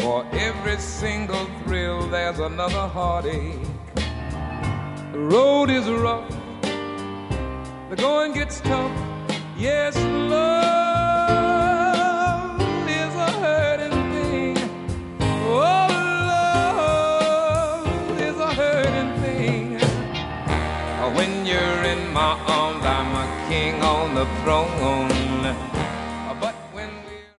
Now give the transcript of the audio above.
For every single thrill, there's another heartache. The road is rough, the going gets tough. Yes, love is a hurting thing. Oh, love is a hurting thing. When you're in my arms, I'm a king on the throne.